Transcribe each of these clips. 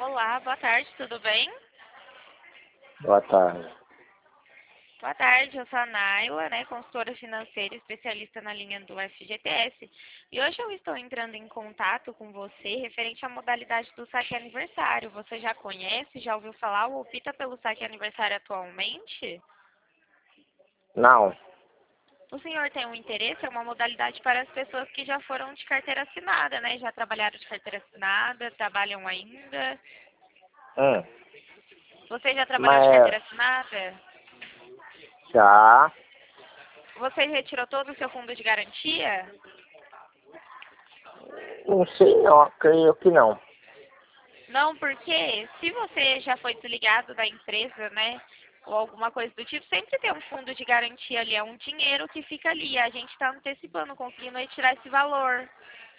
Olá, boa tarde, tudo bem? Boa tarde. Boa tarde, eu sou a Naila, consultora financeira especialista na linha do FGTS. E hoje eu estou entrando em contato com você referente à modalidade do saque aniversário. Você já conhece, já ouviu falar ou opta pelo saque aniversário atualmente? Não. O senhor tem um interesse? É uma modalidade para as pessoas que já foram de carteira assinada, né? Já trabalharam de carteira assinada, trabalham ainda. Hum. Você já trabalhou de Mas carteira assinada? já. Você retirou todo o seu fundo de garantia? Não sei não, creio que não. Não, porque se você já foi desligado da empresa, ou alguma coisa do tipo, sempre tem um fundo de garantia ali, é um dinheiro que fica ali. A gente está antecipando, conseguindo retirar esse valor.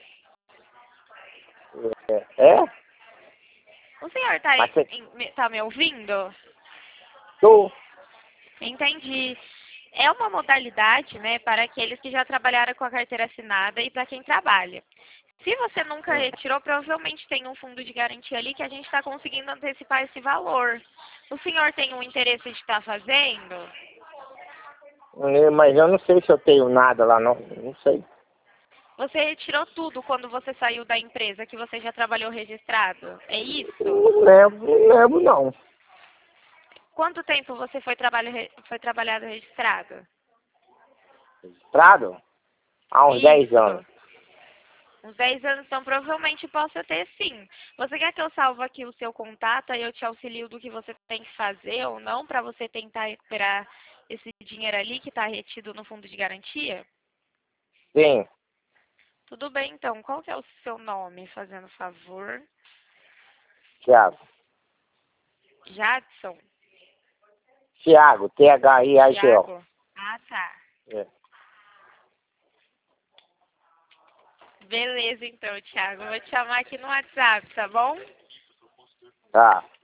É? O senhor está Mas você... tá me ouvindo? Tô. Entendi. É uma modalidade, para aqueles que já trabalharam com a carteira assinada e para quem trabalha. Se você nunca Hum. retirou, provavelmente tem um fundo de garantia ali que a gente está conseguindo antecipar esse valor. O senhor tem um interesse de estar fazendo? Mas eu não sei se eu tenho nada lá, não. Não sei. Você retirou tudo quando você saiu da empresa que você já trabalhou registrado? É isso? Não lembro não. Quanto tempo você foi trabalhado registrado? Registrado? Há uns 10 anos. Isso. Uns 10 anos, então provavelmente possa ter sim. Você quer que eu salve aqui o seu contato e eu te auxilio do que você tem que fazer ou não para você tentar recuperar esse dinheiro ali que está retido no fundo de garantia? Sim. Tudo bem, então. Qual que é o seu nome, fazendo favor? Tiago. Jadson? Tiago. Thiago. Tiago? Ah, tá. É. Beleza, então, Thiago. Eu vou te chamar aqui no WhatsApp, tá bom? Tá.